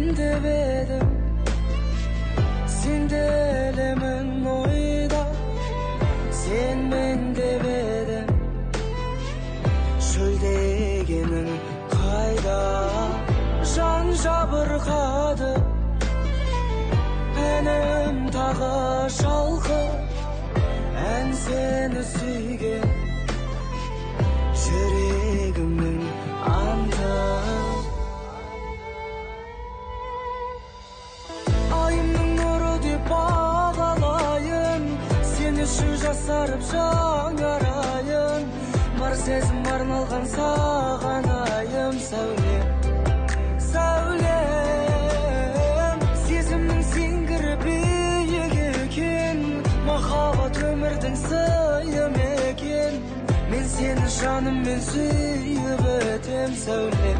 деп едім, сен де елемін ойда, сен мен деп едім. Шөлдегенің қайда, жан жабырқады, әнім тағы шалқы, ән сені сүйген, жүрегімнің анты. Айымның нұры деп бағалайын, сен үшін жасарып жаңарайын. Бар сезім арналған саған айым, сәулем, сәулем. Сезімнің сеңгірі биік екен, махаббат өмірдің сыйы екен. Мен сені жаныммен сүйіп өтем, сәулем,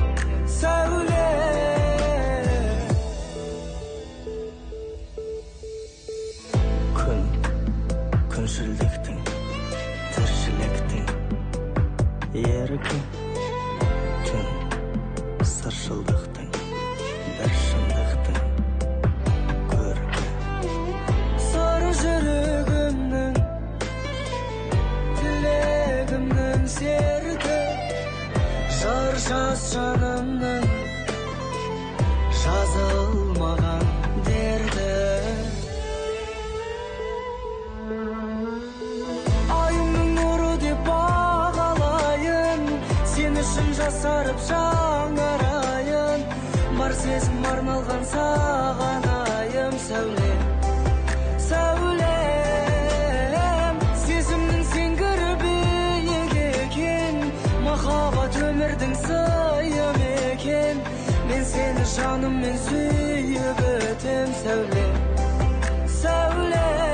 сәулем. Күншілдіктің, тіршіліктің еркі, түн сыршылдықтың, бір шындықтың көркі. Сары жүрегімнің, тілегімнің серті, жыршас жанымның жазылмаған дерті. Айымның нұры деп бағалайын, сен үшін жасарып жаңарайын. Бар сезім арналған саған айым, сәулем, сәулем. Сезімнің сеңгірі биік екен, махаббат өмірдің сыйы екен. Мен сені жаныммен сүйіп өтем, сәулем, сәулем.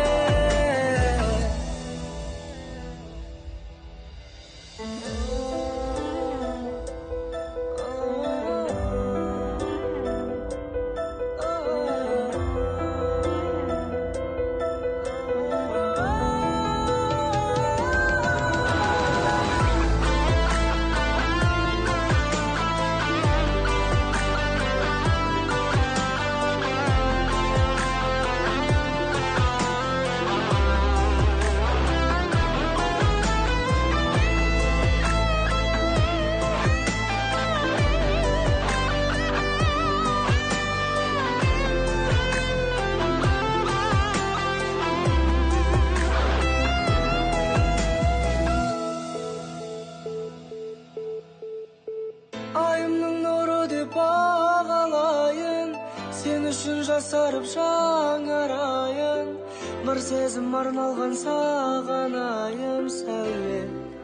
Айымның нұры деп бағалайын, сен үшін жасарып жаңарайын. Бір сезім арналған саған айым, сәулем.